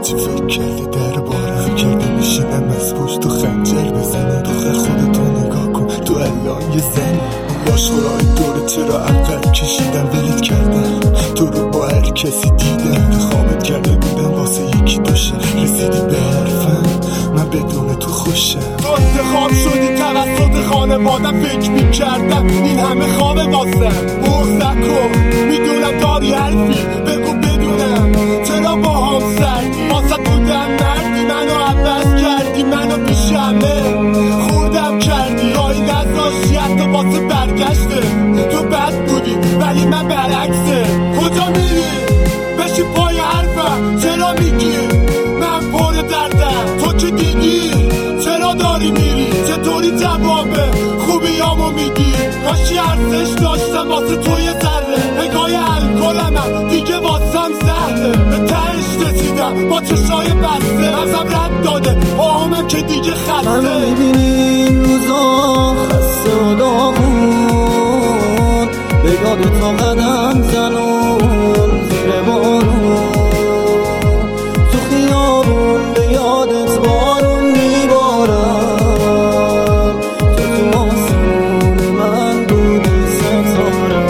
چی فکر کردی درباره کرده میشینم از پشت و خنجر بزنه دختر خودتو نگاه کن تو الان یه زنی باشورای دوره چرا عقب کشیدم ولید کردم تو رو با هر کسی دیدم خوابت کرده بودم واسه یکی دوشم رسیدی به حرفم من بدون تو خوشم تو انتخاب شدی توسط خانوادم فکر میکردم این همه خوابه واسم بغض نکن میدونم داری حرفی بگو بدونم چرا با هم سردی واسه بودم مردی منو عوض کردی منو پیش همه خوردم کردی رایی نذاشتی حتی واسه برگشته تو بد بودی ولی من برعکسه کجا میری؟ بشی پای حرفم چرا میگی؟ من پر دردم تو که دیدی چرا داری میری؟ چطوری جوابه خوبیامو میگی؟ کاشی ارزش داشتم واسه تو یه ذره نگاه الکلمم دیگه واسم زهره به تهش رسیدم با چشای بسته ازم رد داده آهامم که دیگه خسته منو میبینی این روزا خسته و داغون به یاد تا قدم زنون زیر بارون تو خیابون به یادت بارون میبارم تو آسمون من بودی ستاره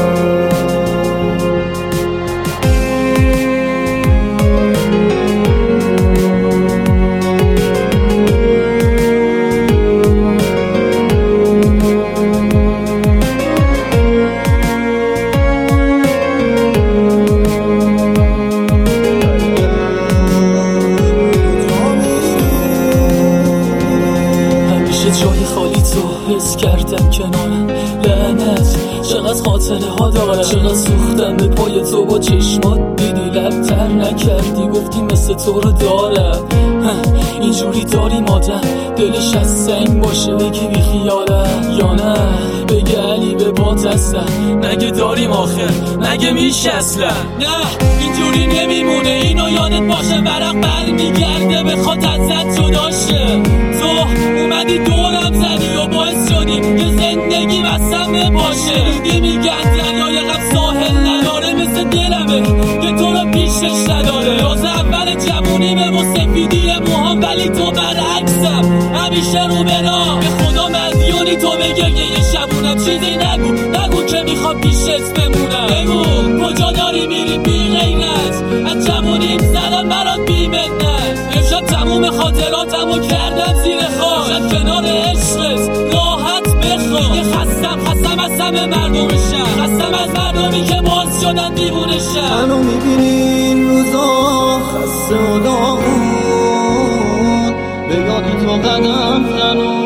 جای خالی تو حس کردم کنارم لعنت چقدر خاطره ها دارم چقدر سوختم به پای تو با چشمات دیدی لبتر نکردی گفتی مثل تو رو دارم اینجوری داری مادم دلش از سنگ باشه بگی بی خیالم یا نه بگه علی به بات هستم نگه داریم آخر نگه میشه اصلا نه اینجوری نمیمونه اینو یادت باشه ورق بر میگرده بخواد ازت جدا شه تو اومدی دورم زدی و باعث شدی که زندگی واسم باشه دیدی میگن دریای غم ساحل نداره مثل دلمه که تو رو پیشش نداره راز اول جوونیمه و سفیدی موهام ولی تو برعکسم همیشه رو بنا به خدا مدیونی تو بگه یه شبونم چیزی نگو که میخوام پیشت بمونم بگو کجا داری میری بی غیرت از جوونیم زدم برات بی منت امشب تموم خاطراتمو کردم زیر خاک شد کنار عشقت راحت بخواب یه خستم از همه مردمشم خستم از مردمی که باز شدن دیوونشم منو میبینی این روزا خسته و داغون به یاد تو قدم زنون